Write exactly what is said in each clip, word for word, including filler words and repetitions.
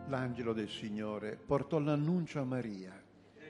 L'angelo del Signore portò l'annuncio a Maria.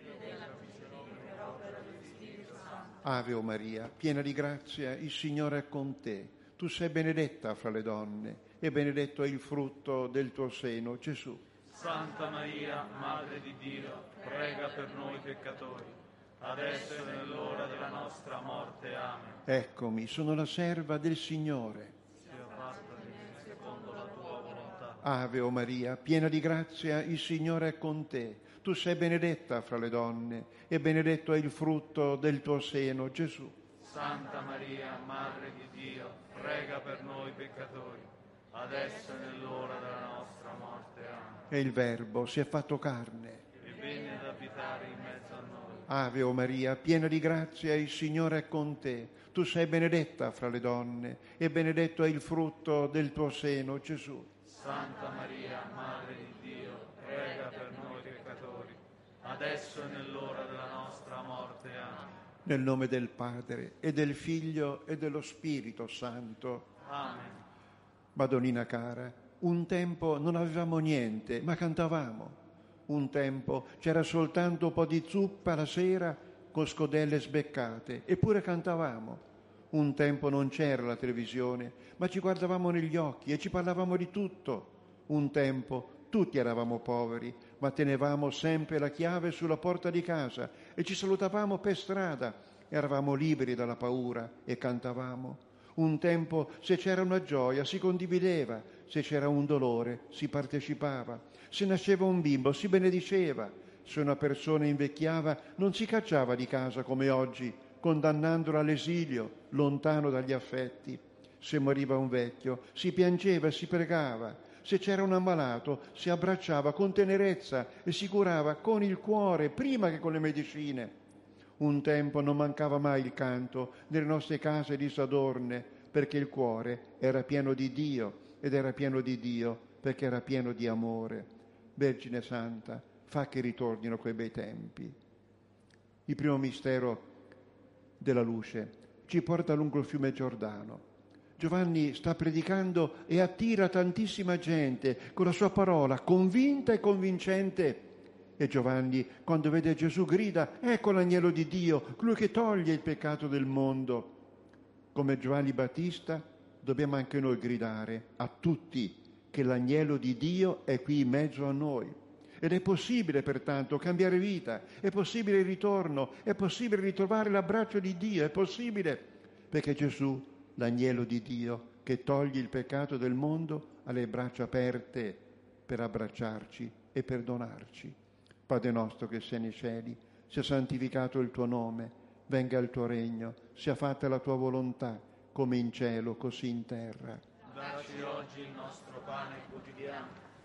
Ave o Maria, piena di grazia, il Signore è con te. Tu sei benedetta fra le donne e benedetto è il frutto del tuo seno, Gesù. Santa Maria, Madre di Dio, prega per noi peccatori, adesso è nell'ora della nostra morte. Amen. Eccomi, sono la serva del Signore. Sia fatta di me secondo la tua volontà. Ave o Maria, piena di grazia, il Signore è con te. Tu sei benedetta fra le donne e benedetto è il frutto del tuo seno, Gesù. Santa Maria, Madre di Dio, prega per noi peccatori, adesso è nell'ora della nostra morte. Amen. E il Verbo si è fatto carne e venne ad abitare in mezzo a noi. Ave o Maria, piena di grazia, il Signore è con te. Tu sei benedetta fra le donne e benedetto è il frutto del tuo seno, Gesù. Santa Maria, Madre di Dio, prega per noi peccatori, adesso è nell'ora della nostra morte. Amen. Nel nome del Padre e del Figlio e dello Spirito Santo. Amen. Madonnina cara, un tempo non avevamo niente, ma cantavamo. Un tempo c'era soltanto un po' di zuppa la sera con scodelle sbeccate, eppure cantavamo. Un tempo non c'era la televisione, ma ci guardavamo negli occhi e ci parlavamo di tutto. Un tempo tutti eravamo poveri, ma tenevamo sempre la chiave sulla porta di casa e ci salutavamo per strada. Eravamo liberi dalla paura e cantavamo. Un tempo se c'era una gioia si condivideva, se c'era un dolore si partecipava, se nasceva un bimbo si benediceva, se una persona invecchiava non si cacciava di casa come oggi, condannandola all'esilio, lontano dagli affetti. Se moriva un vecchio si piangeva e si pregava, se c'era un ammalato si abbracciava con tenerezza e si curava con il cuore prima che con le medicine. Un tempo non mancava mai il canto nelle nostre case disadorne, perché il cuore era pieno di Dio ed era pieno di Dio perché era pieno di amore. Vergine Santa, fa che ritornino quei bei tempi. Il primo mistero della luce ci porta lungo il fiume Giordano. Giovanni sta predicando e attira tantissima gente con la sua parola convinta e convincente. E Giovanni, quando vede Gesù, grida: ecco l'agnello di Dio, colui che toglie il peccato del mondo. Come Giovanni Battista dobbiamo anche noi gridare a tutti che l'agnello di Dio è qui in mezzo a noi. Ed è possibile pertanto cambiare vita, è possibile il ritorno, è possibile ritrovare l'abbraccio di Dio, è possibile perché Gesù, l'agnello di Dio che toglie il peccato del mondo, ha le braccia aperte per abbracciarci e perdonarci. Padre nostro che sei nei cieli, sia santificato il tuo nome, venga il tuo regno, sia fatta la tua volontà, come in cielo, così in terra. Dacci oggi il nostro pane quotidiano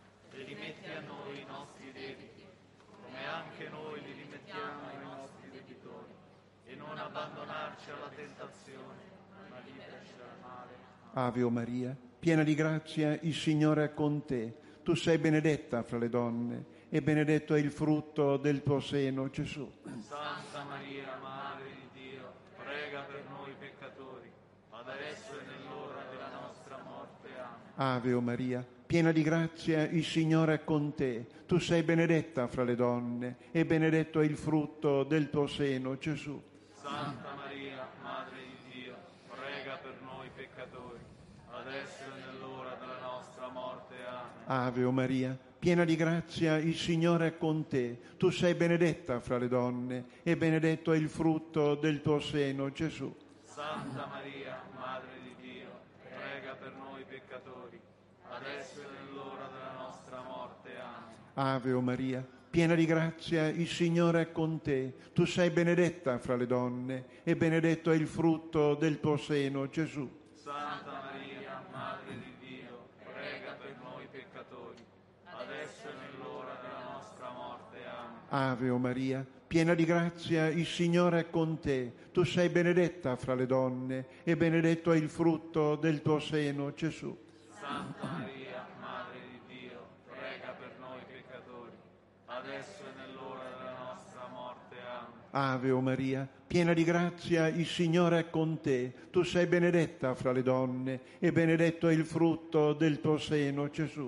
e rimetti a noi i nostri debiti, come anche noi li rimettiamo ai nostri debitori, e non abbandonarci alla tentazione, ma liberaci dal male. Ave o Maria, piena di grazia, il Signore è con te. Tu sei benedetta fra le donne e benedetto è il frutto del tuo seno, Gesù. Santa Maria, Madre di Dio, prega per noi peccatori, adesso e nell'ora della nostra morte. Amen. Ave o Maria, piena di grazia, il Signore è con te. Tu sei benedetta fra le donne e benedetto è il frutto del tuo seno, Gesù. Santa Maria, Madre di Dio, prega per noi peccatori, adesso e nell'ora della nostra morte. Amen. Ave o Maria, piena di grazia, il Signore è con te. Tu sei benedetta fra le donne e benedetto è il frutto del tuo seno, Gesù. Santa Maria, Madre di Dio, prega per noi peccatori, adesso e nell'ora della nostra morte. Amen. Ave o Maria, piena di grazia, il Signore è con te. Tu sei benedetta fra le donne e benedetto è il frutto del tuo seno, Gesù. Santa Maria, Madre di Dio, prega per noi peccatori, adesso e nell'ora della nostra morte. Amen. Ave o Maria, piena di grazia, il Signore è con te. Tu sei benedetta fra le donne e benedetto è il frutto del tuo seno, Gesù. Santa Maria, Madre di Dio, prega per noi peccatori, adesso e nell'ora della nostra morte. Amen. Ave o Maria, piena di grazia, il Signore è con te. Tu sei benedetta fra le donne e benedetto è il frutto del tuo seno, Gesù.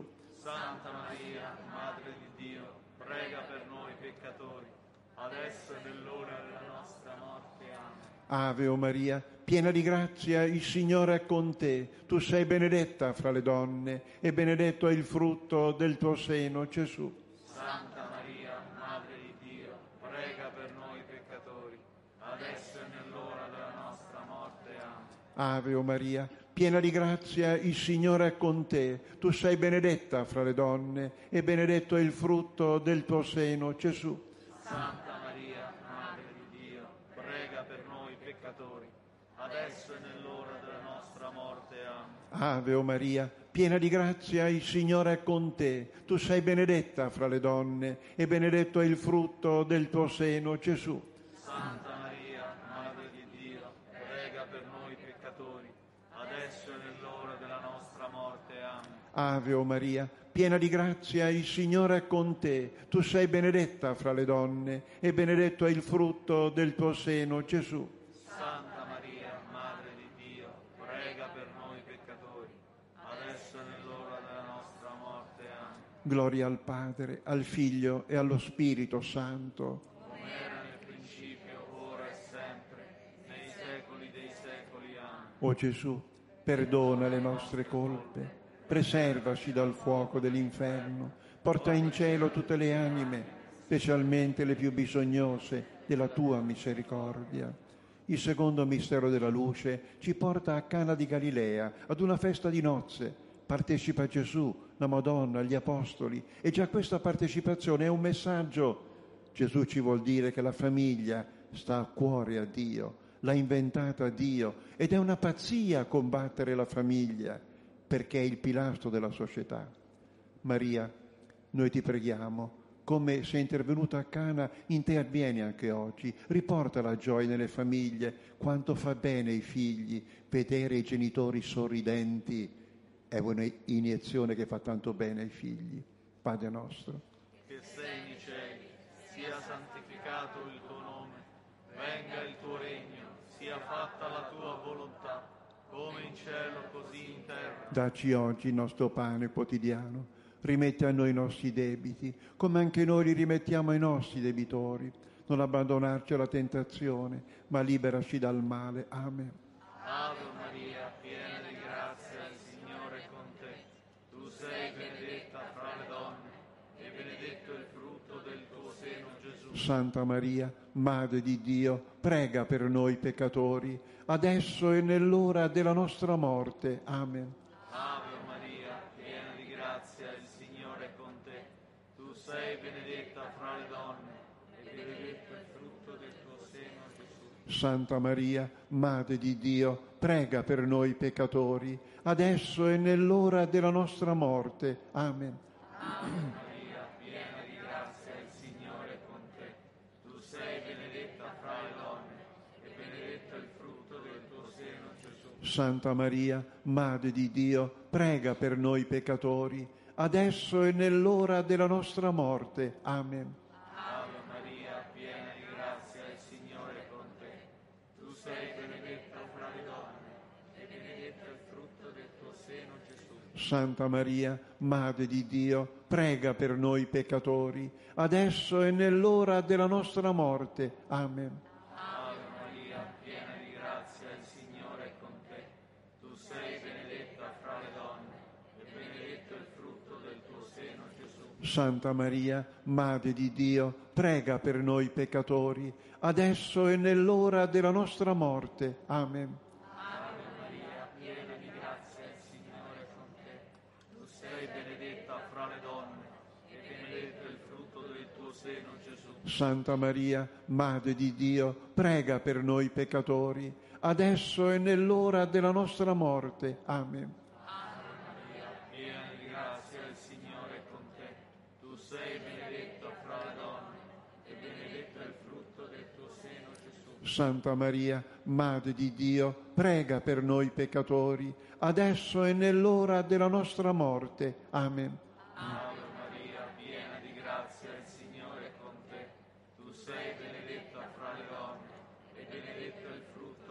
Santa Maria, Madre di Dio, prega per noi peccatori, adesso e nell'ora della nostra morte. Amen. Ave o Maria, piena di grazia, il Signore è con te. Tu sei benedetta fra le donne e benedetto è il frutto del tuo seno, Gesù. Santa Maria, Madre di Dio, prega per noi peccatori, adesso e nell'ora della nostra morte. Amen. Ave o Maria, piena di grazia, il Signore è con te. Tu sei benedetta fra le donne e benedetto è il frutto del tuo seno, Gesù. Santa Maria, Madre di Dio, prega per noi peccatori, adesso e nell'ora della nostra morte. Amen. Ave o Maria, piena di grazia, il Signore è con te. Tu sei benedetta fra le donne e benedetto è il frutto del tuo seno, Gesù. Santa Maria, Madre di Dio, prega per noi peccatori, adesso e nell'ora della nostra morte. Amen. Ave o Maria, piena di grazia, il Signore è con te. Tu sei benedetta fra le donne e benedetto è il frutto del tuo seno, Gesù. Santa Maria, Madre di Dio, prega per noi peccatori, adesso e nell'ora della nostra morte. Amen. Gloria al Padre, al Figlio e allo Spirito Santo. Come era nel principio, ora e sempre, nei secoli dei secoli. Amen. O Gesù, perdona le nostre colpe, preservaci dal fuoco dell'inferno, porta in cielo tutte le anime, specialmente le più bisognose della tua misericordia. Il secondo mistero della luce ci porta a Cana di Galilea, ad una festa di nozze. Partecipa Gesù, la Madonna, gli Apostoli, e già questa partecipazione è un messaggio. Gesù ci vuol dire che la famiglia sta a cuore a Dio, l'ha inventata Dio, ed è una pazzia combattere la famiglia, perché è il pilastro della società. Maria, noi ti preghiamo, come sei intervenuta a Cana, intervieni anche oggi, riporta la gioia nelle famiglie, quanto fa bene ai figli vedere i genitori sorridenti, è un'iniezione che fa tanto bene ai figli. Padre nostro, che sei nei cieli, sia santificato il tuo nome, venga il tuo regno, sia fatta la tua volontà, come in cielo così in terra. Dacci oggi il nostro pane quotidiano, rimetti a noi i nostri debiti, come anche noi li rimettiamo ai nostri debitori. Non abbandonarci alla tentazione, ma liberaci dal male. Amen. Ave Maria, piena di grazia, il Signore è con te. Tu sei benedetta fra le donne, e benedetto è il frutto del tuo seno, Gesù. Santa Maria, Madre di Dio, prega per noi peccatori, adesso e nell'ora della nostra morte. Amen. Ave Maria, piena di grazia, il Signore è con te. Tu sei benedetta fra le donne, e benedetto è il frutto del tuo seno, Gesù. Santa Maria, Madre di Dio, prega per noi peccatori, adesso e nell'ora della nostra morte. Amen. Ave Maria, piena di grazia, il Signore è con te. Tu sei benedetta fra le donne, e benedetto è il frutto del tuo seno, Gesù. Santa Maria, Madre di Dio, prega per noi peccatori, adesso e nell'ora della nostra morte. Amen. Ave Maria, piena di grazia, il Signore è con te. Tu sei benedetta fra le donne, e benedetto è il frutto del tuo seno, Gesù. Santa Maria, Madre di Dio, prega per noi peccatori, adesso e nell'ora della nostra morte. Amen. Ave Maria, piena di grazia, il Signore è con te. Tu sei benedetta fra le donne, e benedetto è il frutto del tuo seno, Gesù. Santa Maria, Madre di Dio, prega per noi peccatori, adesso e nell'ora della nostra morte. Amen. Ave Maria, piena di grazia, il Signore è con te. Tu sei benedetta fra le donne, e benedetto è il frutto del tuo seno, Gesù. Santa Maria, Madre di Dio, prega per noi peccatori, adesso e nell'ora della nostra morte. Amen. Ave Maria, piena di grazia, il Signore è con te. Tu sei benedetta fra le donne, e benedetto è il frutto del tuo seno, Gesù. Santa Maria, Madre di Dio, prega per noi peccatori, adesso e nell'ora della nostra morte. Amen. Ave Maria, piena di grazia, il Signore è con te. Tu sei benedetta fra le donne, e benedetto è il frutto del tuo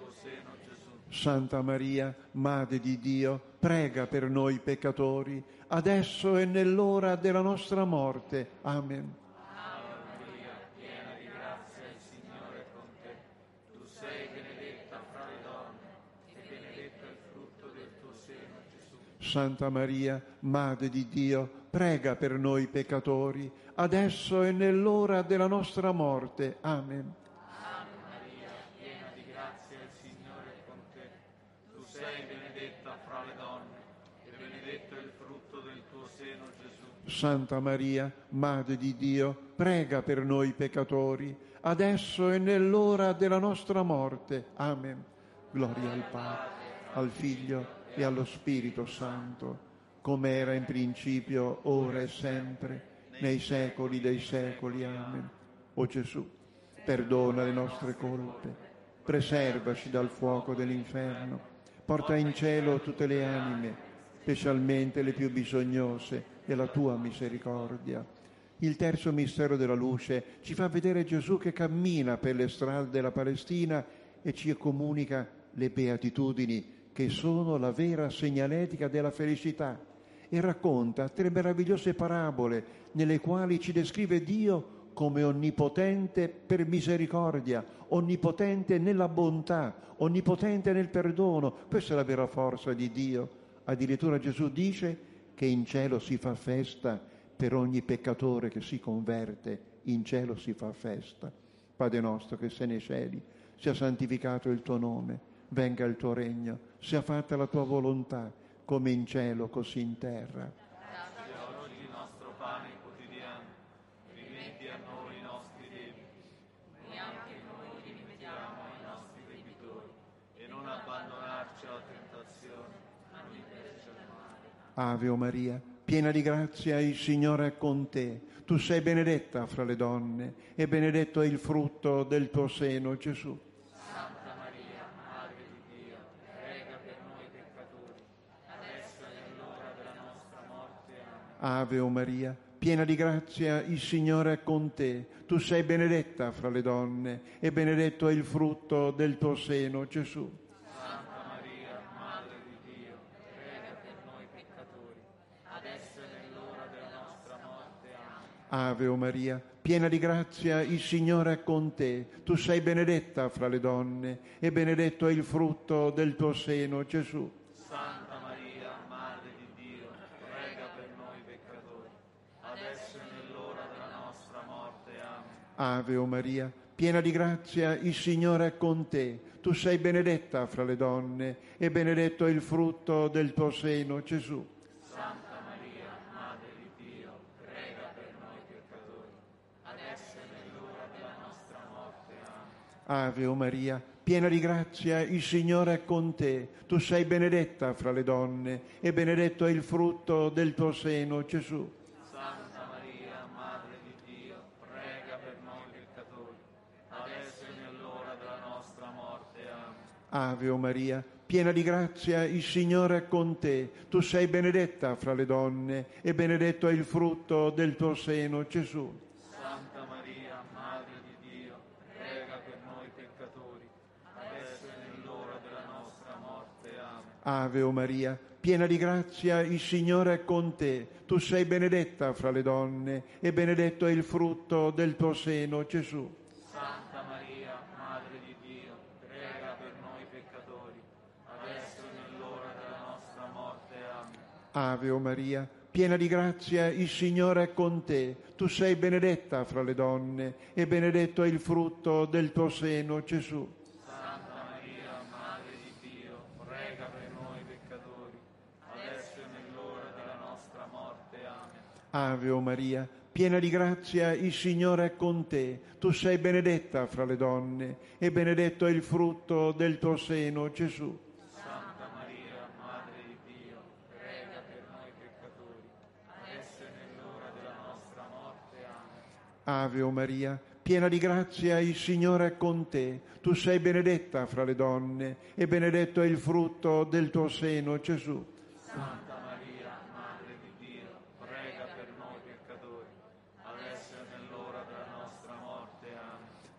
tuo seno, Gesù. Santa Maria, Madre di Dio, prega per noi peccatori, adesso e nell'ora della nostra morte. Amen. Ave Maria, piena di grazia, il Signore è con te. Tu sei benedetta fra le donne, e benedetto è il frutto del tuo seno, Gesù. Santa Maria, Madre di Dio, prega per noi peccatori, adesso e nell'ora della nostra morte. Amen. Ave Maria, piena di grazia, il Signore è con te. Tu sei benedetta fra le donne, e benedetto è il frutto del tuo seno, Gesù. Santa Maria, Madre di Dio, prega per noi peccatori, adesso e nell'ora della nostra morte. Amen. Gloria al Padre, al Figlio e allo Spirito Santo, come era in principio, ora e sempre, nei secoli dei secoli. Amen. O Gesù, perdona le nostre colpe, preservaci dal fuoco dell'inferno, porta in cielo tutte le anime, specialmente le più bisognose della tua misericordia. Il terzo mistero della luce ci fa vedere Gesù che cammina per le strade della Palestina e ci comunica le beatitudini che sono la vera segnaletica della felicità, e racconta tre meravigliose parabole nelle quali ci descrive Dio come onnipotente per misericordia, onnipotente nella bontà, onnipotente nel perdono. Questa è la vera forza di Dio. Addirittura Gesù dice che in cielo si fa festa per ogni peccatore che si converte, in cielo si fa festa. Padre nostro che sei nei cieli, sia santificato il tuo nome, venga il tuo regno, sia fatta la tua volontà, come in cielo così in terra. Dacci oggi il nostro pane quotidiano, rimetti a noi i nostri debiti, e anche noi li rimettiamo ai nostri debitori, e non abbandonarci alla tentazione, ma liberarci dal male. Ave o Maria, piena di grazia, il Signore è con te. Tu sei benedetta fra le donne, e benedetto è il frutto del tuo seno, Gesù. Santa Maria, Madre di Dio, prega per noi peccatori, adesso è nell'ora della nostra morte. Amen. Ave o Maria, piena di grazia, il Signore è con te. Tu sei benedetta fra le donne, e benedetto è il frutto del tuo seno, Gesù. Santa Maria, Madre di Dio, prega per noi peccatori, adesso è nell'ora della nostra morte. Amen. Ave o Maria, piena di grazia, il Signore è con te. Tu sei benedetta fra le donne, e benedetto è il frutto del tuo seno, Gesù. Santa Maria, Madre di Dio, prega per noi peccatori, adesso è nell'ora della nostra morte. Amen. Ave o Maria, piena di grazia, il Signore è con te. Tu sei benedetta fra le donne, e benedetto è il frutto del tuo seno, Gesù. Santa Maria, Madre di Dio, prega per noi peccatori, adesso è nell'ora della nostra morte. Amen. Ave o Maria, piena di grazia, il Signore è con te. Tu sei benedetta fra le donne, e benedetto è il frutto del tuo seno, Gesù. Santa Maria, Madre di Dio, prega per noi peccatori, adesso è nell'ora della nostra morte. Amen. Ave o Maria, piena di grazia, il Signore è con te. Tu sei benedetta fra le donne, e benedetto è il frutto del tuo seno, Gesù. Santa Maria, Madre di Dio, prega per noi peccatori, adesso è nell'ora della nostra morte. Amen. Ave o Maria, piena di grazia, il Signore è con te. Tu sei benedetta fra le donne, e benedetto è il frutto del tuo seno, Gesù. Santa Maria, Madre di Dio, prega per noi peccatori, adesso è nell'ora della nostra morte. Amen. Ave o Maria, piena di grazia, il Signore è con te. Tu sei benedetta fra le donne, e benedetto è il frutto del tuo seno, Gesù. Santa Maria, Madre di Dio, prega per noi peccatori, adesso è nell'ora della nostra morte. Amen. Ave o Maria, piena di grazia, il Signore è con te. Tu sei benedetta fra le donne, e benedetto è il frutto del tuo seno, Gesù. Santa Maria, Madre di Dio, prega per noi peccatori, adesso è nell'ora della nostra morte. Amen. Ave o Maria, piena di grazia, il Signore è con te. Tu sei benedetta fra le donne, e benedetto è il frutto del tuo seno, Gesù. Santa Maria, Madre di Dio, prega per noi peccatori, adesso è nell'ora della nostra morte. Amen.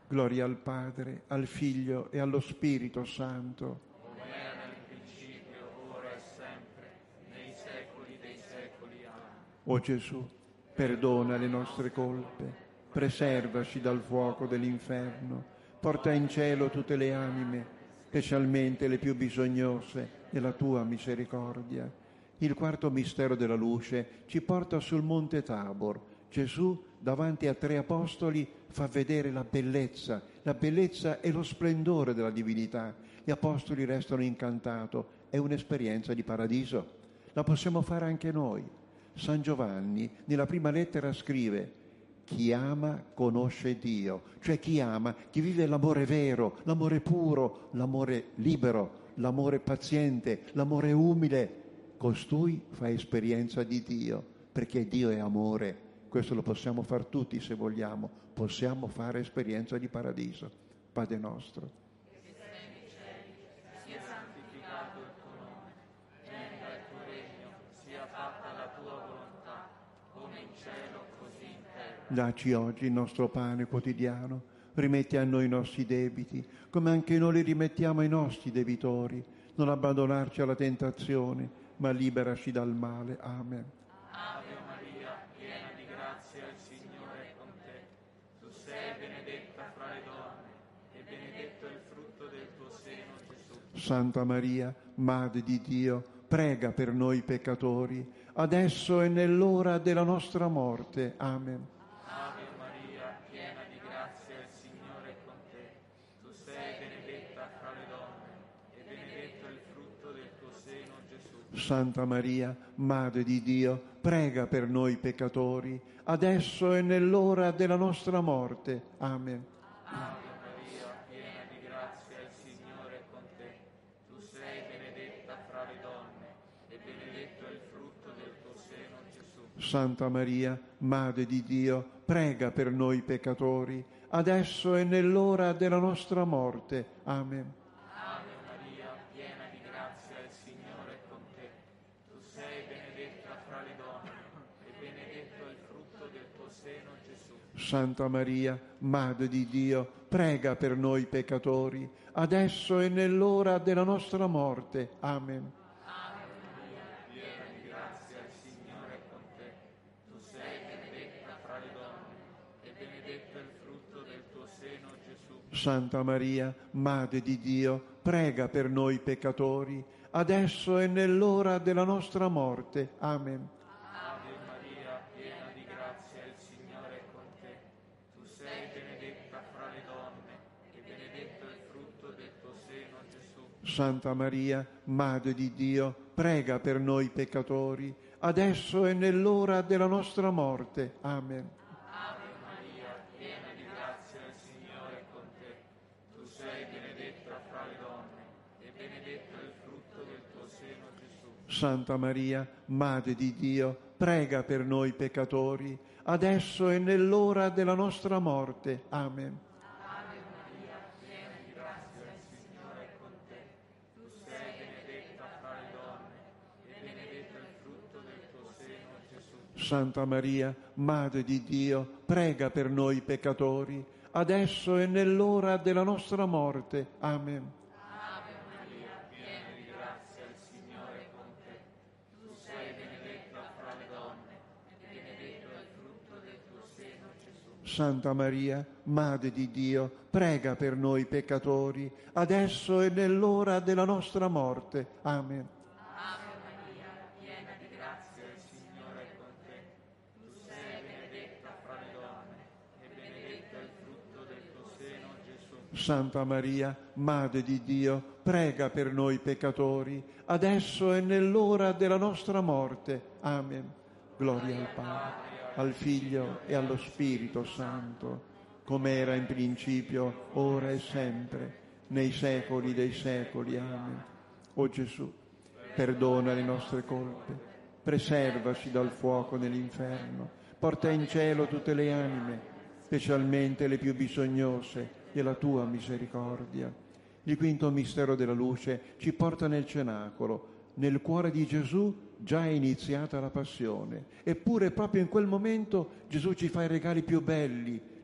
Gloria al Padre, al Figlio e allo Spirito Santo. Come era nel principio, ora e sempre, nei secoli dei secoli. Amen. O Gesù, perdona le nostre colpe, preservaci dal fuoco dell'inferno, porta in cielo tutte le anime, specialmente le più bisognose della tua misericordia. Il quarto mistero della luce ci porta sul monte Tabor. Gesù, davanti a tre apostoli, fa vedere la bellezza, la bellezza e lo splendore della divinità. Gli apostoli restano incantati, è un'esperienza di paradiso. La possiamo fare anche noi. San Giovanni, nella prima lettera, scrive: chi ama conosce Dio, cioè chi ama, chi vive l'amore vero, l'amore puro, l'amore libero, l'amore paziente, l'amore umile, costui fa esperienza di Dio, perché Dio è amore. Questo lo possiamo fare tutti se vogliamo, possiamo fare esperienza di paradiso. Padre nostro, Che sei nei cieli, sia santificato il tuo nome, venga il tuo regno, sia fatta la tua volontà, come in cielo così in terra. dacci oggi il nostro pane quotidiano, rimetti a noi i nostri debiti, come anche noi li rimettiamo ai nostri debitori, non abbandonarci alla tentazione, ma liberaci dal male. Amen. Ave Maria, piena di grazia, il Signore è con te. Tu sei benedetta fra le donne, e benedetto è il frutto del tuo seno, Gesù. Santa Maria, Madre di Dio, prega per noi peccatori, adesso e nell'ora della nostra morte. Amen. Ave Maria, piena di grazia, il Signore è con te. Tu sei benedetta fra le donne, e benedetto è il frutto del tuo seno, Gesù. Santa Maria, Madre di Dio, prega per noi peccatori, adesso e nell'ora della nostra morte. Amen. Ave Maria, piena di grazia, il Signore è con te. Tu sei benedetta fra le donne, e benedetto è il frutto del tuo seno, Gesù. Santa Maria, Madre di Dio, prega per noi peccatori, adesso e nell'ora della nostra morte. Amen. Ave Maria, piena di grazia, il Signore è con te. Tu sei benedetta fra le donne, e benedetto è il frutto del tuo seno, Gesù. Santa Maria, Madre di Dio, prega per noi peccatori, adesso e nell'ora della nostra morte. Amen. Ave Maria, piena di grazia, il Signore è con te. Tu sei benedetta fra le donne, e benedetto è il frutto del tuo seno, Gesù. Santa Maria, Madre di Dio, prega per noi peccatori, adesso e nell'ora della nostra morte. Amen. Ave Maria, piena di grazia, il Signore è con te. Tu sei benedetta fra le donne, e benedetto è il frutto del tuo seno, Gesù. Santa Maria, Madre di Dio, prega per noi peccatori, adesso e nell'ora della nostra morte. Amen. Ave Maria, piena di grazia, il Signore è con te. Tu sei benedetta fra le donne, e benedetto è il frutto del tuo seno, Gesù. Santa Maria, Madre di Dio, prega per noi peccatori, adesso e nell'ora della nostra morte. Amen. Ave Maria, piena di grazia, il Signore è con te. Tu sei benedetta fra le donne, e benedetto è il frutto del tuo seno, Gesù. Santa Maria, Madre di Dio, prega per noi peccatori, adesso e nell'ora della nostra morte. Amen. Ave Maria, piena di grazia, il Signore è con te. Tu sei benedetta fra le donne, e benedetto è il frutto del tuo seno, Gesù. Santa Maria, Madre di Dio, prega per noi peccatori, adesso e nell'ora della nostra morte. Amen. Ave Maria, piena di grazia, il Signore è con te. Tu sei benedetta fra le donne, e benedetto è il frutto del tuo seno, Gesù. Santa Maria, Madre di Dio, prega per noi peccatori, adesso e nell'ora della nostra morte. Amen. Gloria al Padre, al Figlio e allo Spirito Santo, come era in principio, ora e sempre, nei secoli dei secoli. Amen. O Gesù, perdona le nostre colpe, preservaci dal fuoco nell'inferno, porta in cielo tutte le anime, specialmente le più bisognose della tua misericordia. Il quinto mistero della luce ci porta nel cenacolo. Nel cuore di Gesù già è iniziata la passione, eppure proprio in quel momento Gesù ci fa i regali più belli,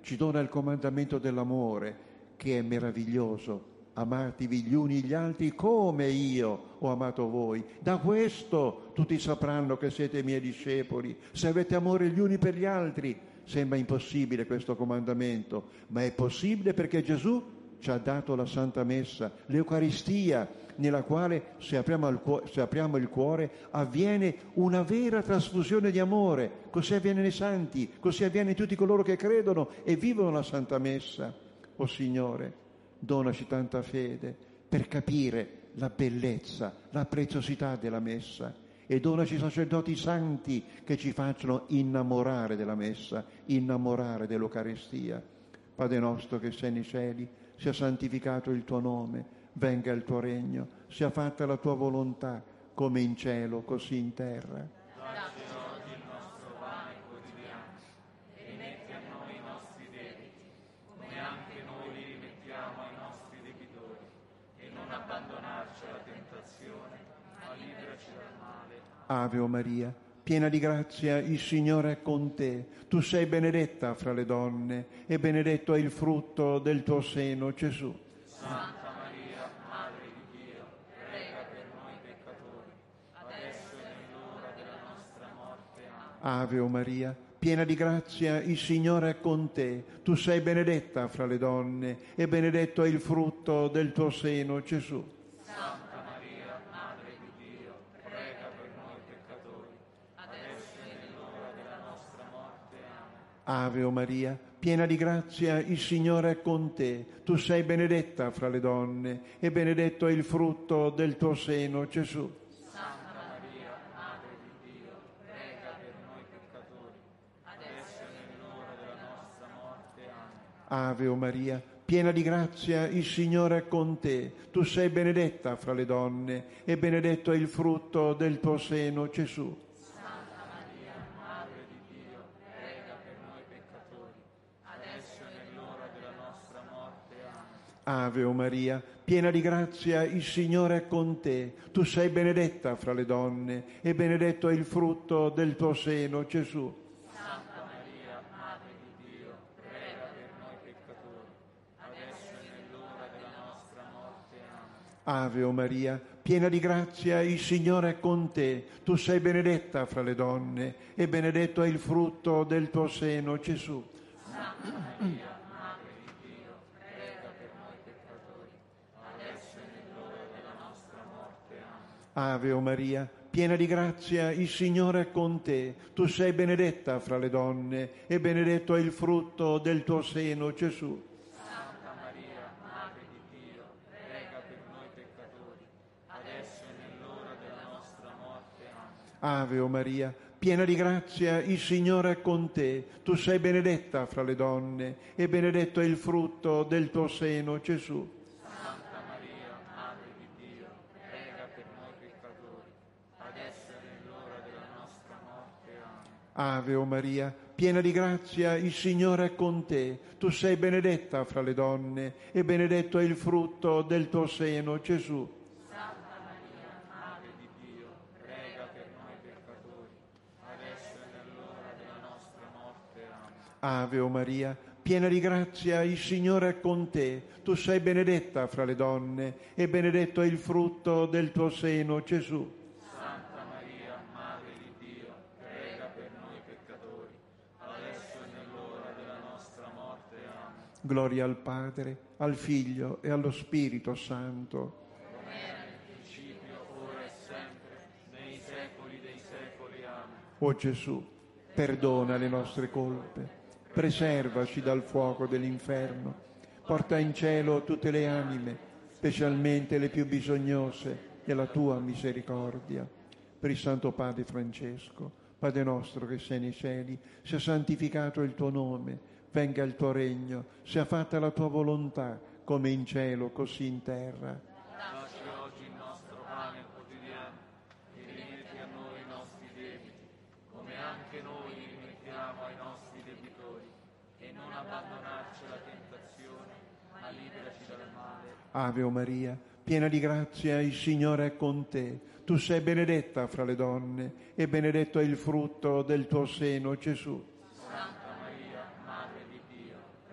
ci dona il comandamento dell'amore, che è meraviglioso. Amatevi gli uni gli altri come io ho amato voi. Da questo tutti sapranno che siete miei discepoli, se avete amore gli uni per gli altri. Sembra impossibile questo comandamento, ma è possibile perché Gesù ci ha dato la Santa Messa, l'Eucaristia, nella quale, se apriamo, il cuore, se apriamo il cuore, avviene una vera trasfusione di amore. Così avviene nei santi, così avviene in tutti coloro che credono e vivono la Santa Messa. O Signore, donaci tanta fede per capire la bellezza, la preziosità della Messa, e donaci sacerdoti santi che ci facciano innamorare della Messa, innamorare dell'Eucaristia. Padre nostro che sei nei cieli, sia santificato il tuo nome, venga il tuo regno, sia fatta la tua volontà, come in cielo, così in terra. Dacci oggi il nostro pane quotidiano, e rimetti a noi i nostri debiti, come anche noi li rimettiamo ai nostri debitori, e non abbandonarci alla tentazione, ma liberaci dal male. Ave o Maria, piena di grazia, il Signore è con te. Tu sei benedetta fra le donne, e benedetto è il frutto del tuo seno, Gesù. Santa Maria, Madre di Dio, prega per noi peccatori, adesso e nell'ora della nostra morte. Amen. Ave o Maria, piena di grazia, il Signore è con te. Tu sei benedetta fra le donne, e benedetto è il frutto del tuo seno, Gesù. Santa Maria, Madre di Dio, prega per noi peccatori, adesso e nell'ora della nostra morte. Amen. Ave o Maria, piena di grazia, il Signore è con te. Tu sei benedetta fra le donne, e benedetto è il frutto del tuo seno, Gesù. Santa Maria, Madre di Dio, prega per noi peccatori, adesso e nell'ora della nostra morte. Amen. Ave o Maria, piena di grazia, il Signore è con te. Tu sei benedetta fra le donne, e benedetto è il frutto del tuo seno, Gesù. Santa Maria, Madre di Dio, prega per noi peccatori, adesso e nell'ora della nostra morte. Amen. Ave o Maria, piena di grazia, il Signore è con te. Tu sei benedetta fra le donne, e benedetto è il frutto del tuo seno, Gesù. Santa Maria, Madre di Dio, prega per noi peccatori, adesso e nell'ora della nostra morte. Amen. Ave o Maria, piena di grazia, il Signore è con te. Tu sei benedetta fra le donne, e benedetto è il frutto del tuo seno, Gesù. Santa Maria, Madre di Dio, prega per noi peccatori, adesso e nell'ora della nostra morte. Amen. Ave o Maria, piena di grazia, il Signore è con te. Tu sei benedetta fra le donne, e benedetto è il frutto del tuo seno, Gesù. Santa Maria, Madre di Dio, prega per noi peccatori, adesso e nell'ora della nostra morte. Amen. Ave o Maria, piena di grazia, il Signore è con te. Tu sei benedetta fra le donne, e benedetto è il frutto del tuo seno, Gesù. Santa Maria, Madre di Dio, prega per noi peccatori, adesso e nell'ora della nostra morte. Amen. Ave o Maria, piena di grazia, il Signore è con te. Tu sei benedetta fra le donne, e benedetto è il frutto del tuo seno, Gesù. Santa Maria, Madre di Dio, prega per noi peccatori, adesso e nell'ora della nostra morte. Amen. Ave o Maria, piena di grazia, il Signore è con te. Tu sei benedetta fra le donne, e benedetto è il frutto del tuo seno, Gesù. Santa Maria, Madre di Dio, prega per noi peccatori, adesso e nell'ora della nostra morte. Amen. Gloria al Padre, al Figlio e allo Spirito Santo. Come era nel principio, ora e sempre, nei secoli dei secoli. Amen. O Gesù, perdona le nostre colpe, preservaci dal fuoco dell'inferno, porta in cielo tutte le anime, specialmente le più bisognose della tua misericordia. Per il Santo Padre Francesco, Padre nostro che sei nei cieli, sia santificato il tuo nome, venga il tuo regno, sia fatta la tua volontà, come in cielo, così in terra. Dacci oggi il nostro pane quotidiano, e rimetti a noi i nostri debiti, come anche noi li rimettiamo ai nostri debitori, e non abbandonarci alla tentazione, ma liberaci dal male. Ave o Maria, piena di grazia, il Signore è con te. Tu sei benedetta fra le donne, e benedetto è il frutto del tuo seno, Gesù. Santa Maria, Madre di Dio,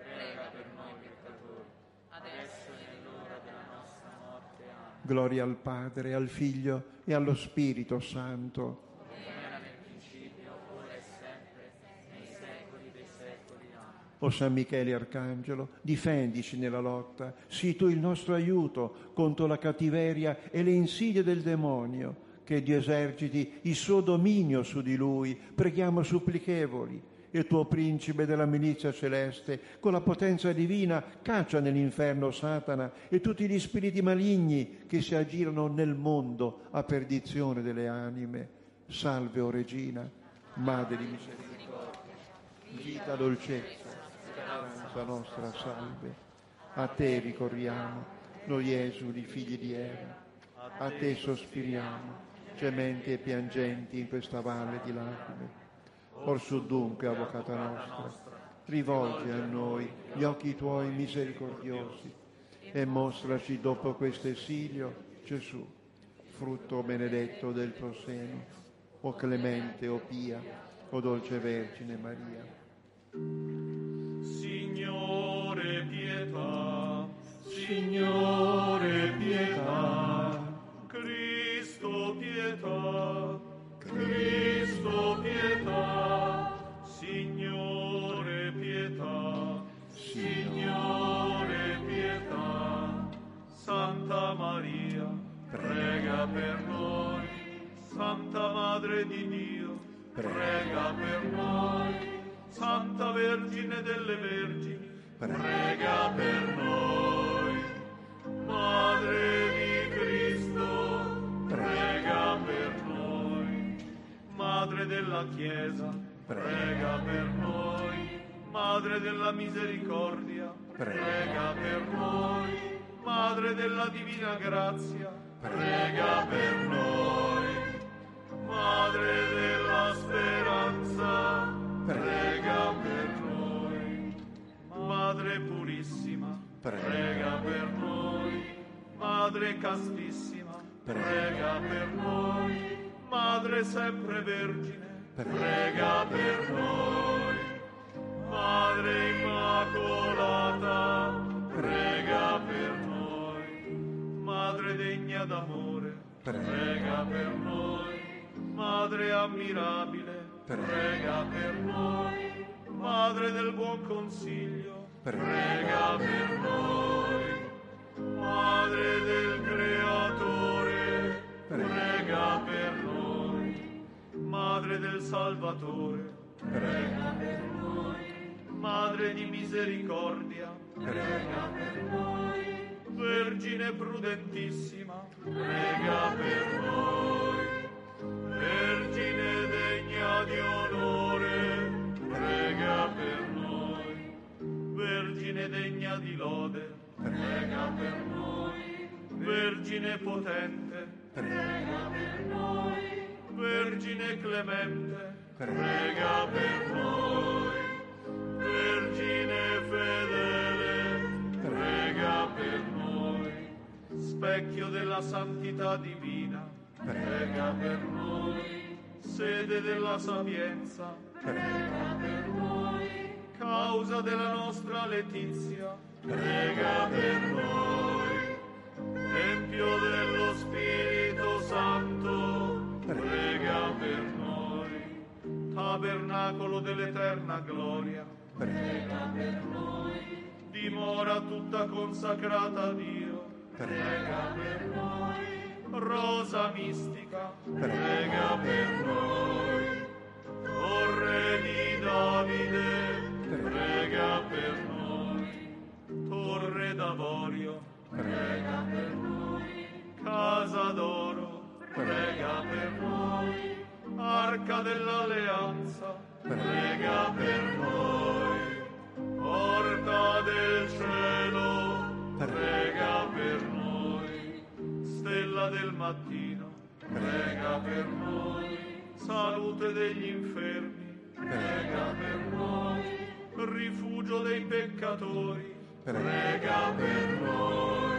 Gloria al Padre, al Figlio e allo Spirito Santo. O San Michele Arcangelo, difendici nella lotta, sii tu il nostro aiuto contro la cattiveria e le insidie del demonio, che Dio eserciti il suo dominio su di lui, preghiamo supplichevoli. Il tuo principe della milizia celeste, con la potenza divina, caccia nell'inferno Satana e tutti gli spiriti maligni che si aggirano nel mondo a perdizione delle anime. Salve, o Regina, Madre di misericordia, vita, dolcezza, speranza nostra, salve. A te ricorriamo, noi esuli, figli di Eva, a te sospiriamo, gementi e piangenti in questa valle di lacrime. Orsù dunque, avvocata nostra, rivolgi a noi gli occhi tuoi misericordiosi e mostraci dopo questo esilio Gesù, frutto benedetto del tuo seno, o clemente, o pia, o dolce Vergine Maria. Signore pietà, Signore pietà, Cristo pietà, Cristo pietà, Signore pietà, Signore pietà. Santa Maria, prega per noi. Santa Madre di Dio, prega per noi. Santa Vergine delle Vergini, prega per noi. Madre di Cristo, prega per noi. Madre della Chiesa, prega per noi. Madre della misericordia, prega per noi. Madre della divina grazia, prega per noi. Madre della speranza, prega per noi. Madre purissima, prega per noi. Madre castissima, prega per noi. Madre sempre vergine, prega per noi. Madre immacolata, prega per noi. Madre degna d'amore, prega per noi. Madre ammirabile, prega per noi. Madre del buon consiglio, prega per noi. Madre del Creatore, prega per noi. Madre del Salvatore, prega per noi. Madre di misericordia, prega per noi. Vergine prudentissima, prega per noi. Vergine degna di onore, prega per noi. Vergine degna di lode, prega per noi. Vergine potente, prega per noi. Vergine clemente, prega per noi. Vergine fedele, prega per noi. Specchio della santità divina, prega per noi. Sede della sapienza, prega per noi. Causa della nostra letizia, prega per noi. Tempio dello Spirito Santo, prega per noi. Tabernacolo dell'eterna gloria, prega per noi. Dimora tutta consacrata a Dio, prega per noi. Rosa mistica, prega per noi. Torre di Davide, prega per noi. Torre d'avorio, prega per noi. Casa d'oro, prega per noi. Arca dell'alleanza, prega per noi. Porta del cielo, prega per noi. Stella del mattino, prega per noi. Salute degli infermi, prega per noi. Rifugio dei peccatori, prega per noi.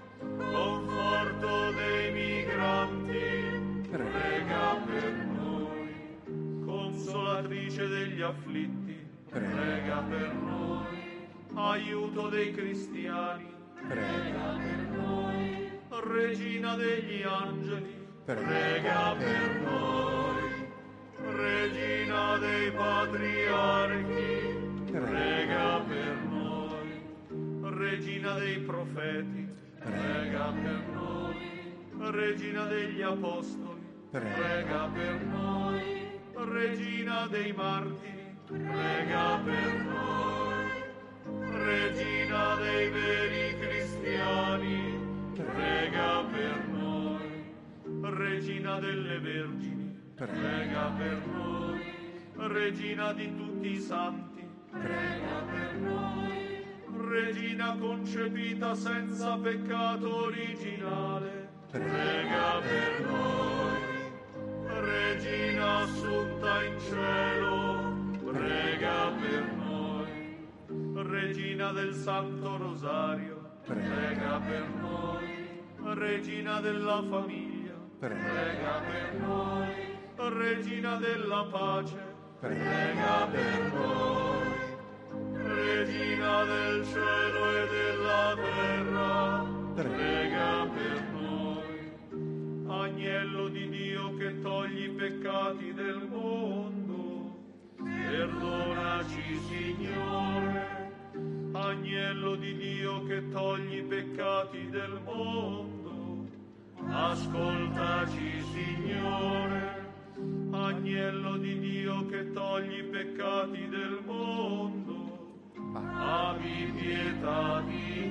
Conforto dei migranti, prega per noi. Consolatrice degli afflitti, prega per noi. Aiuto dei cristiani, prega per noi. Regina degli angeli, prega, prega per noi. Regina dei patriarchi, prega per noi. Regina dei profeti, prega per noi. Regina degli apostoli, prega per noi. Regina dei martiri, prega per noi. Regina dei veri cristiani, prega per noi. Regina delle vergini, prega per noi. Regina di tutti i santi, prega per noi. Regina concepita senza peccato originale, prega per noi. Regina assunta in cielo, prega per noi. Regina del Santo Rosario, prega per noi. Regina della famiglia, prega per noi. Regina della pace, prega per noi. Regina del cielo e della terra, prega per noi. Agnello di Dio che togli i peccati del mondo, perdonaci, Signore. Agnello di Dio che togli i peccati del mondo, ascoltaci, Signore. Agnello di Dio che togli i peccati del mondo, abbi pietà di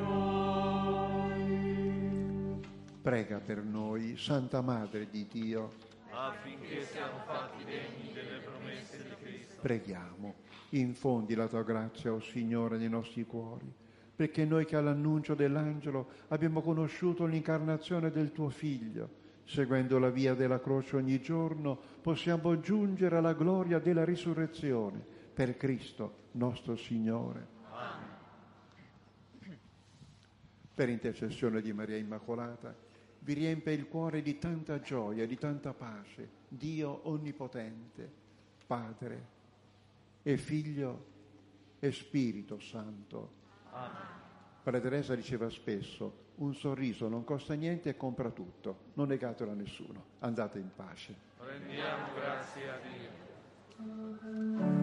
noi. Prega per noi, Santa Madre di Dio, affinché siamo fatti degni delle promesse di Cristo. Preghiamo, infondi la tua grazia, o Signore, nei nostri cuori, perché noi che all'annuncio dell'angelo abbiamo conosciuto l'incarnazione del tuo Figlio, seguendo la via della croce ogni giorno, possiamo giungere alla gloria della risurrezione, per Cristo nostro Signore. Amen. Per intercessione di Maria Immacolata, vi riempie il cuore di tanta gioia, di tanta pace, Dio Onnipotente, Padre e Figlio e Spirito Santo. Amen. Padre Teresa diceva spesso, un sorriso non costa niente e compra tutto, non negatelo a nessuno, andate in pace. Rendiamo grazie a Dio.